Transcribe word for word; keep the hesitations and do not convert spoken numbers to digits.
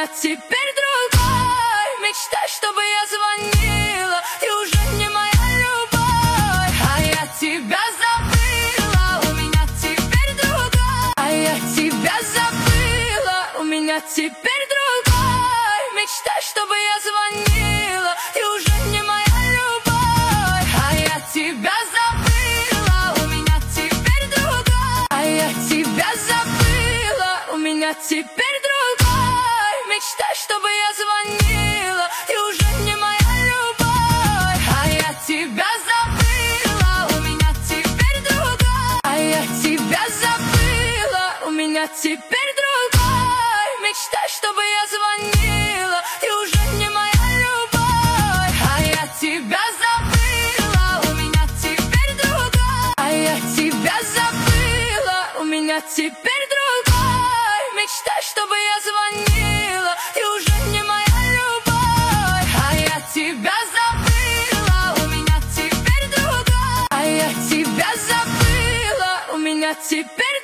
меня теперь другой. Мечтай, чтобы я звонила, ты уже не моя любовь. А я тебя забыла, у меня теперь другой. А я тебя забыла, у меня теперь другой. Мечтай, чтобы я звонила, ты уже не моя любовь. А я тебя забыла, у меня теперь другой. А я тебя забыла, у меня теперь другой. Мечтай, чтобы я звонила, ты уже не моя любовь. А я тебя забыла, у меня теперь другой. А я тебя забыла, у меня теперь другой. Мечтай, чтобы я звонила, ты уже не моя любовь. А я тебя забыла, у меня теперь другой. А я тебя забыла, у меня теперь другой. Мечтай, чтобы я звонила, ты уже не моя любовь. А я тебя забыла, у меня теперь другой. А я тебя забыла, у меня теперь